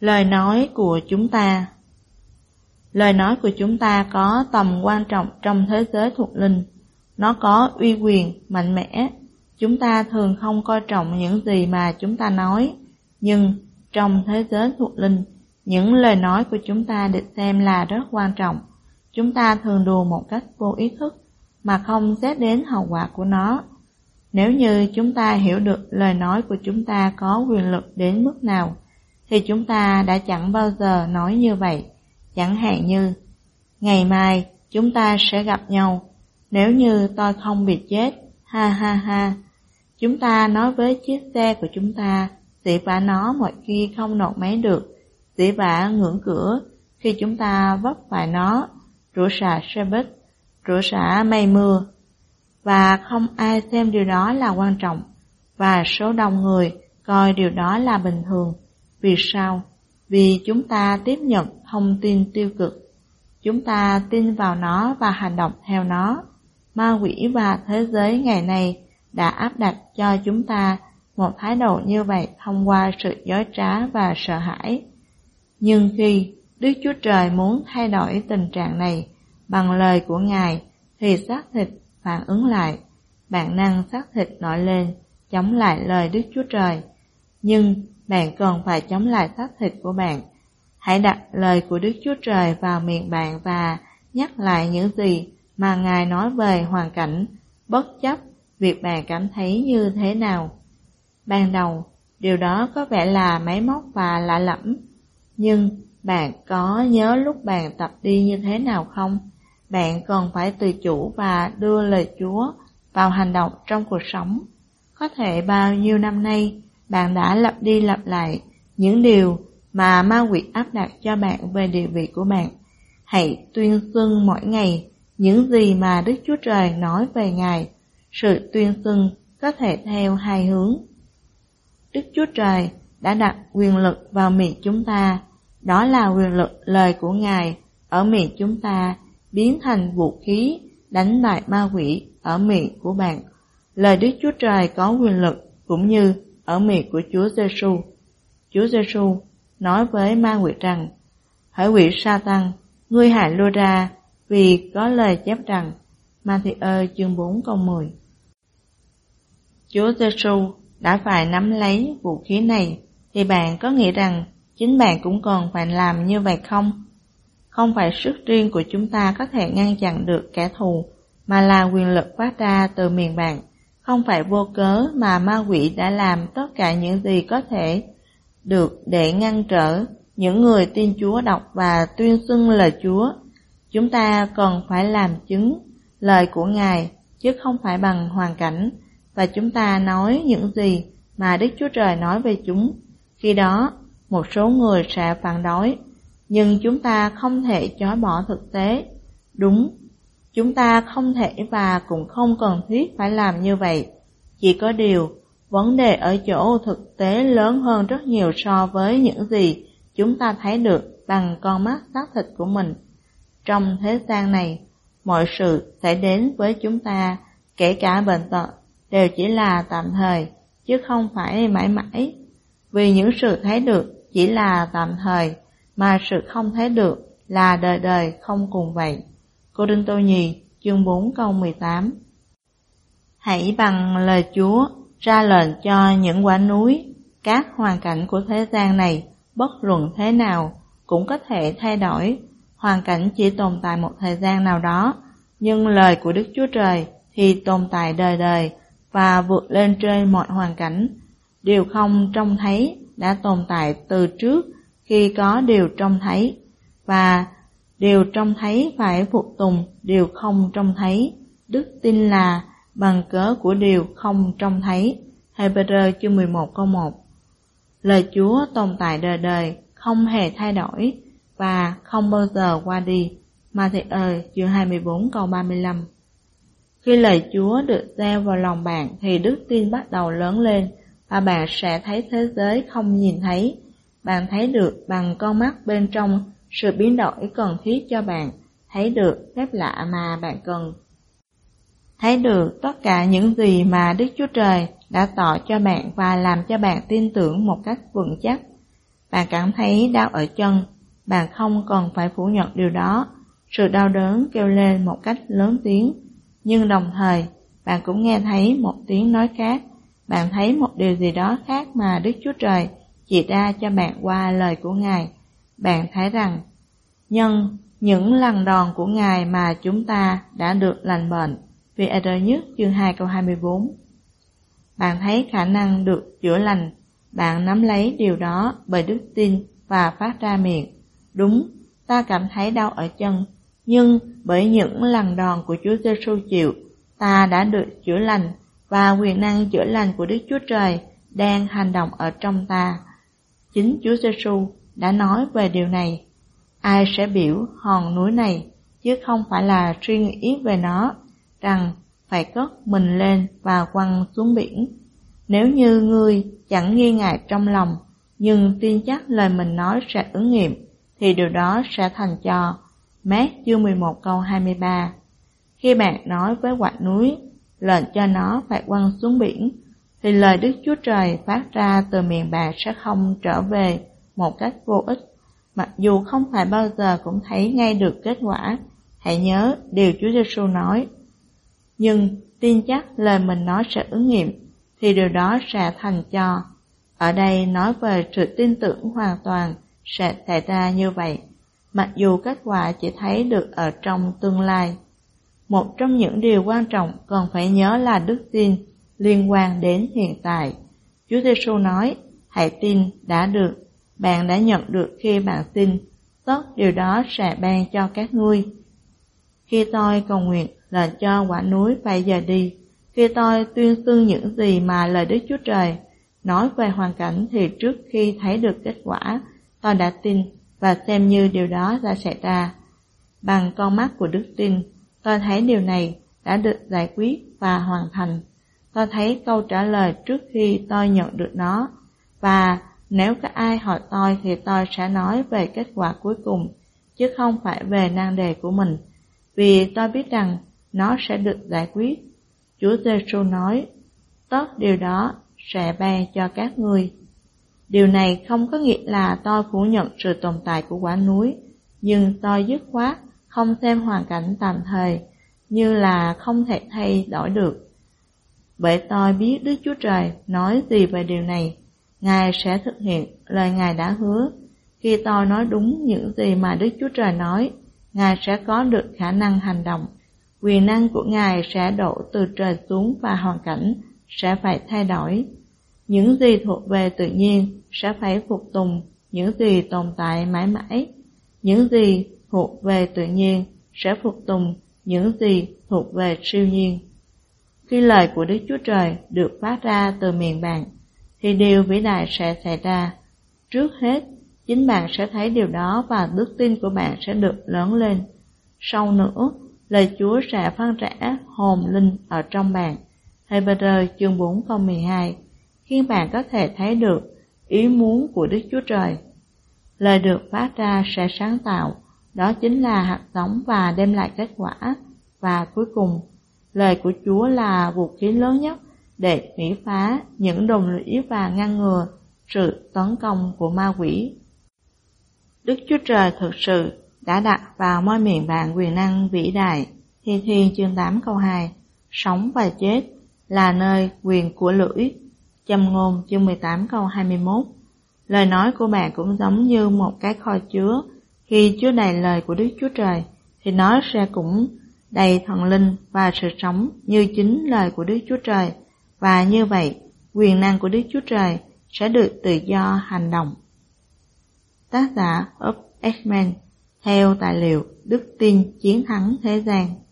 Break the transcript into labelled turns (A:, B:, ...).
A: Lời nói của chúng ta. Lời nói của chúng ta có tầm quan trọng trong thế giới thuộc linh. Nó có uy quyền, mạnh mẽ. Chúng ta thường không coi trọng những gì mà chúng ta nói, nhưng trong thế giới thuộc linh, những lời nói của chúng ta được xem là rất quan trọng. Chúng ta thường đùa một cách vô ý thức, mà không xét đến hậu quả của nó. Nếu như chúng ta hiểu được lời nói của chúng ta có quyền lực đến mức nào, thì chúng ta đã chẳng bao giờ nói như vậy. Chẳng hạn như, ngày mai chúng ta sẽ gặp nhau, nếu như tôi không bị chết, ha ha ha. Chúng ta nói với chiếc xe của chúng ta, xỉ vả nó mọi khi không nổ máy được, xỉ vả ngưỡng cửa khi chúng ta vấp phải nó, rủa xả xe buýt, rủa xả mây mưa. Và không ai xem điều đó là quan trọng, và số đông người coi điều đó là bình thường. Vì sao? Vì chúng ta tiếp nhận thông tin tiêu cực. Chúng ta tin vào nó và hành động theo nó. Ma quỷ và thế giới ngày nay đã áp đặt cho chúng ta một thái độ như vậy thông qua sự dối trá và sợ hãi. Nhưng khi Đức Chúa Trời muốn thay đổi tình trạng này bằng lời của Ngài, thì xác thịt phản ứng lại. Bản năng xác thịt nổi lên, chống lại lời Đức Chúa Trời. Nhưng bạn cần phải chống lại xác thịt của bạn. Hãy đặt lời của Đức Chúa Trời vào miệng bạn và nhắc lại những gì mà Ngài nói về hoàn cảnh, bất chấp việc bạn cảm thấy như thế nào. Ban đầu, điều đó có vẻ là máy móc và lạ lẫm, nhưng bạn có nhớ lúc bạn tập đi như thế nào không? Bạn cần phải tự chủ và đưa lời Chúa vào hành động trong cuộc sống. Có thể bao nhiêu năm nay, bạn đã lặp đi lặp lại những điều mà ma quỷ áp đặt cho bạn về địa vị của bạn. Hãy tuyên xưng mỗi ngày những gì mà Đức Chúa Trời nói về Ngài. Sự tuyên xưng có thể theo hai hướng. Đức Chúa Trời đã đặt quyền lực vào miệng chúng ta. Đó là quyền lực lời của Ngài ở miệng chúng ta biến thành vũ khí đánh bại ma quỷ ở miệng của bạn. Lời Đức Chúa Trời có quyền lực cũng như ở miệng của Chúa Giêsu. Chúa Giêsu nói với ma quỷ rằng: hỡi quỷ Sa-tan, ngươi hãy lui ra, vì có lời chép rằng. Ma-thi-ơ chương 4 câu 10. Chúa Giêsu đã phải nắm lấy vũ khí này, thì bạn có nghĩ rằng chính bạn cũng còn phải làm như vậy không? Không phải sức riêng của chúng ta có thể ngăn chặn được kẻ thù, mà là quyền lực phát ra từ miệng bạn. Không phải vô cớ mà ma quỷ đã làm tất cả những gì có thể được để ngăn trở những người tin Chúa đọc và tuyên xưng lời Chúa. Chúng ta còn phải làm chứng lời của Ngài, chứ không phải bằng hoàn cảnh, và chúng ta nói những gì mà Đức Chúa Trời nói về chúng. Khi đó, một số người sẽ phản đối, nhưng chúng ta không thể chối bỏ thực tế. Đúng, chúng ta không thể và cũng không cần thiết phải làm như vậy. Chỉ có điều, vấn đề ở chỗ thực tế lớn hơn rất nhiều so với những gì chúng ta thấy được bằng con mắt xác thịt của mình. Trong thế gian này, mọi sự xảy đến với chúng ta, kể cả bệnh tật, đều chỉ là tạm thời, chứ không phải mãi mãi. Vì những sự thấy được chỉ là tạm thời, mà sự không thấy được là đời đời không cùng vậy. Cô-rinh-tô nhì chương 4 câu 18. Hãy bằng lời Chúa ra lệnh cho những quả núi, các hoàn cảnh của thế gian này, bất luận thế nào, cũng có thể thay đổi. Hoàn cảnh chỉ tồn tại một thời gian nào đó, nhưng lời của Đức Chúa Trời thì tồn tại đời đời và vượt lên trên mọi hoàn cảnh. Điều không trông thấy đã tồn tại từ trước khi có điều trông thấy, và điều trông thấy phải phục tùng điều không trông thấy. Đức tin là bằng cớ của điều không trông thấy. Hebrew chương 11 câu 1. Lời Chúa tồn tại đời đời, không hề thay đổi và không bao giờ qua đi. Ma-thi-ơ chương 24 câu 35. Khi lời Chúa được gieo vào lòng bạn thì đức tin bắt đầu lớn lên, và bạn sẽ thấy thế giới không nhìn thấy. Bạn thấy được bằng con mắt bên trong sự biến đổi cần thiết cho bạn, thấy được phép lạ mà bạn cần. Thấy được tất cả những gì mà Đức Chúa Trời đã tỏ cho bạn và làm cho bạn tin tưởng một cách vững chắc. Bạn cảm thấy đau ở chân, bạn không cần phải phủ nhận điều đó. Sự đau đớn kêu lên một cách lớn tiếng, nhưng đồng thời bạn cũng nghe thấy một tiếng nói khác. Bạn thấy một điều gì đó khác mà Đức Chúa Trời chỉ ra cho bạn qua lời của Ngài. Bạn thấy rằng nhân những lần đòn của Ngài mà chúng ta đã được lành bệnh. Vì Ê-rơ nhất chương 2 câu 24. Bạn thấy khả năng được chữa lành. Bạn nắm lấy điều đó bởi đức tin và phát ra miệng. Đúng, ta cảm thấy đau ở chân, nhưng bởi những lần đòn của Chúa Giêsu chịu, ta đã được chữa lành, và quyền năng chữa lành của Đức Chúa Trời đang hành động ở trong ta. Chính Chúa Giêsu đã nói về điều này. Ai sẽ biểu hòn núi này, chứ không phải là suy nghĩ về nó, rằng phải cất mình lên và quăng xuống biển. Nếu như ngươi chẳng nghi ngại trong lòng, nhưng tin chắc lời mình nói sẽ ứng nghiệm, thì điều đó sẽ thành cho. Mát chương 11 câu 23. Khi bạn nói với quả núi, lệnh cho nó phải quăng xuống biển, thì lời Đức Chúa Trời phát ra từ miệng bạn sẽ không trở về một cách vô ích, mặc dù không phải bao giờ cũng thấy ngay được kết quả. Hãy nhớ điều Chúa Giêsu nói. Nhưng tin chắc lời mình nói sẽ ứng nghiệm, thì điều đó sẽ thành cho. Ở đây nói về sự tin tưởng hoàn toàn sẽ xảy ra như vậy, mặc dù kết quả chỉ thấy được ở trong tương lai. Một trong những điều quan trọng cần phải nhớ là đức tin liên quan đến hiện tại. Chúa Giêsu nói, hãy tin đã được, bạn đã nhận được khi bạn tin, tất điều đó sẽ ban cho các ngươi. Khi tôi cầu nguyện lệnh cho quả núi phải dời đi, khi tôi tuyên xưng những gì mà lời Đức Chúa Trời nói về hoàn cảnh, thì trước khi thấy được kết quả, tôi đã tin và xem như điều đó đã xảy ra. Bằng con mắt của đức tin, tôi thấy điều này đã được giải quyết và hoàn thành. Tôi thấy câu trả lời trước khi tôi nhận được nó, và nếu có ai hỏi tôi thì tôi sẽ nói về kết quả cuối cùng, chứ không phải về nan đề của mình, vì tôi biết rằng nó sẽ được giải quyết. Chúa Giêsu nói, tất điều đó sẽ ban cho các ngươi. Điều này không có nghĩa là tôi phủ nhận sự tồn tại của quả núi, nhưng tôi dứt khoát không xem hoàn cảnh tạm thời như là không thể thay đổi được. Bởi tôi biết Đức Chúa Trời nói gì về điều này, Ngài sẽ thực hiện lời Ngài đã hứa. Khi tôi nói đúng những gì mà Đức Chúa Trời nói, Ngài sẽ có được khả năng hành động. Quyền năng của Ngài sẽ đổ từ trời xuống và hoàn cảnh sẽ phải thay đổi. Những gì thuộc về tự nhiên sẽ phải phục tùng những gì tồn tại mãi mãi. Những gì thuộc về tự nhiên sẽ phục tùng những gì thuộc về siêu nhiên. Khi lời của Đức Chúa Trời được phát ra từ miệng bạn, thì điều vĩ đại sẽ xảy ra. Trước hết, chính bạn sẽ thấy điều đó và đức tin của bạn sẽ được lớn lên. Sau nữa, lời Chúa sẽ phát rã hồn linh ở trong bạn. Hebrew chương 4 câu 12, khiến bạn có thể thấy được ý muốn của Đức Chúa Trời. Lời được phát ra sẽ sáng tạo, đó chính là hạt giống và đem lại kết quả. Và cuối cùng, lời của Chúa là vũ khí lớn nhất để hủy phá những đồn lũy và ngăn ngừa sự tấn công của ma quỷ. Đức Chúa Trời thực sự đã đặt vào môi miệng bạn quyền năng vĩ đại. Thi Thiên chương 8 câu 2, sống và chết là nơi quyền của lưỡi. Châm ngôn chương 18 câu 21. Lời nói của bạn cũng giống như một cái kho chứa. Khi chứa đầy lời của Đức Chúa Trời, thì nó sẽ cũng đầy thần linh và sự sống như chính lời của Đức Chúa Trời. Và như vậy, quyền năng của Đức Chúa Trời sẽ được tự do hành động. Tác giả Of X-Men theo tài liệu Đức tin chiến thắng thế gian.